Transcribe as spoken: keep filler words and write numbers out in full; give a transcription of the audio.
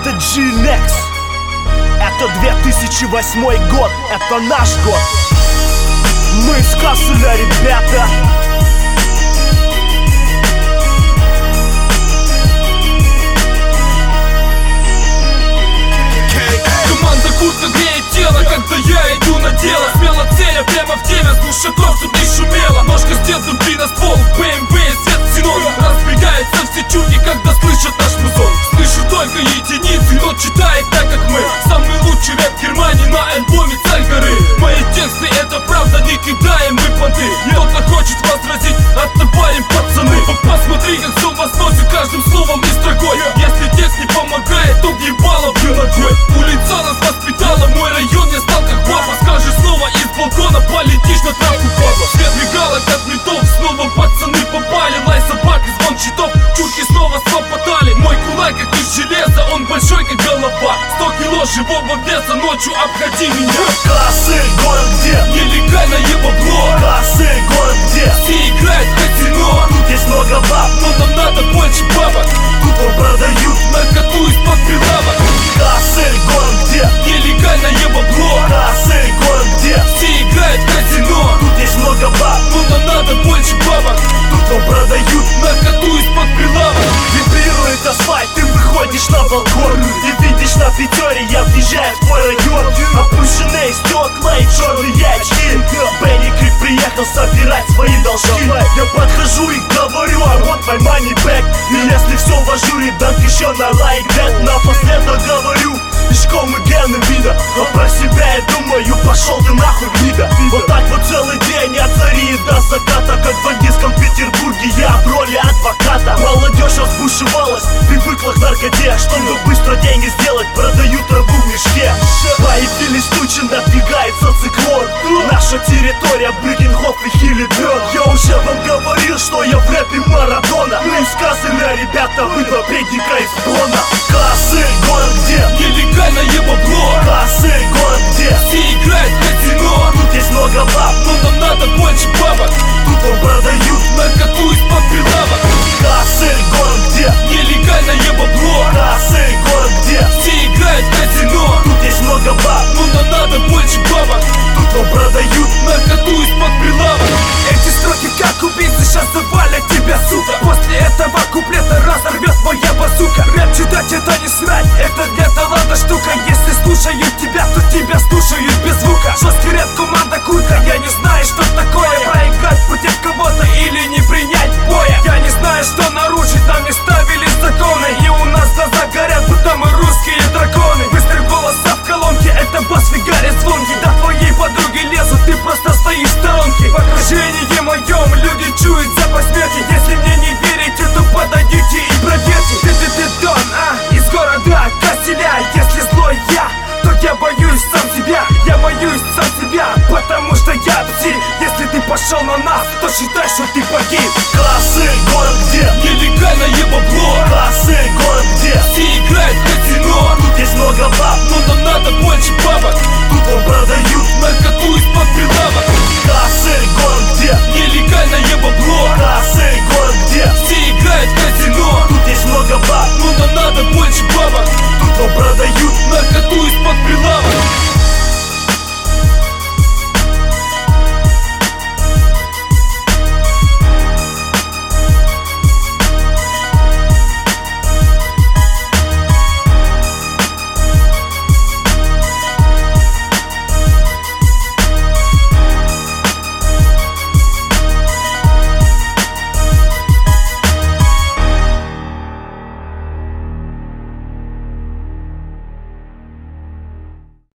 Это G-Nex. Это две тысячи восьмой год. Это наш год. Мы из Касселя, ребята. Команда Курта греет тело, когда я иду на дело. Смело целя прямо в теме, слушай, кровь тут не шумела. Ножка с дедом, три на ствол, БМВ, свет ксенон. Разбегаются все чуки, когда слышат наш музон. Слышу только единицы, но читает так, как мы. Самый лучший рэп Германии на альбоме «Царь горы». Мои тексты — это правда, не кидаем мы понты. Кто-то хочет возразить, оттопаем, пацаны. Посмотри, как все возносит каждым словом и строкой. Если текст не помогает, то въебало бью ногой. Улица нас воспитала, мой район не стал как папа. Скажи слово из балкона, полетишь на травку, падла. Свет мигалок от метов, снова пацаны попали. Лай собак и звон щитов, чурки снова схлопотали. Мой кулак как из железа, он большой как голова. Сто кило живого веса, ночью обходи меня. Кассель, город где нелегальное бабло. Кассель, город где все играют в казино. Тут есть много баб, но нам надо больше бабок. Тут вам продают наркоту из-под прилавок. Кассель, город где нелегальное бабло. Кассель, город где все играют в казино. Тут есть много баб, но нам надо больше бабок. Тут вам продают наркоту из-под прилавок. Вибрирует асфальт, ты выходишь на балкон и видишь на пятере, я въезжаю в твой район. Опущенные стекла и черные очки. Бенни Крик приехал собирать свои должки. Я подхожу и говорю, а вот my money back. И если все в ажуре, дам еще на like that. Напоследок говорю, пешком и гены вида. А про себя я думаю, пошел ты нахуй, гнида. Вот так вот целый день от зари до заката, как в бандитском Петербурге я в роли адвоката. Молодежь разбушевалась, привыкла к наркоте. Чтобы быстро деньги сделать, продают траву в мешке. Появились тучи, надвигается циклон. Наша территория, Брюгенхоф и Хиллиберн. Я уже вам говорил, что я в рэпе Марадона. Мы из Касселя, ребята, вы два предника из клона. Кассель, город где нелегальное бабло. Кассель, город где все играют в казино. Тут есть много баб, но нам надо больше бабок. Тут вам продают наркоту из-под прилавок. Кассель, город где нелегальное бабло. Кассель, город где все играют в казино. Тут есть много баб, но нам надо больше бабок. Тут вам продают наркоту из-под прилавок. Эти строки как убийцы, сейчас завалят тебя, сука. После этого куплета разорвет моя базука. Рэп читать это не срать, это для таланта штука. Если слушают тебя, то тебя слушают без звука. Жесткий рэп, команда Курта. Я не знаю, что такое проиграть против кого-то или не принять боя. Я не знаю, что нарушить, нам не ставили законы. И у нас глаза горят, будто мы русские драконы. Быстрый голос в колонке, это бас фигарит звонки. До твоей подруги лезут, ты просто стоишь в сторонке. В окружении моем люди чуют запах смерти. Если мне не верите, то подойдите и проверьте. Ты, ты, ты, Дон, а, из города Касселя. Если злой я, то я боюсь сам себя. Я боюсь сам себя, потому что я пси. Если ты пошел на нас, то считай, что ты погиб.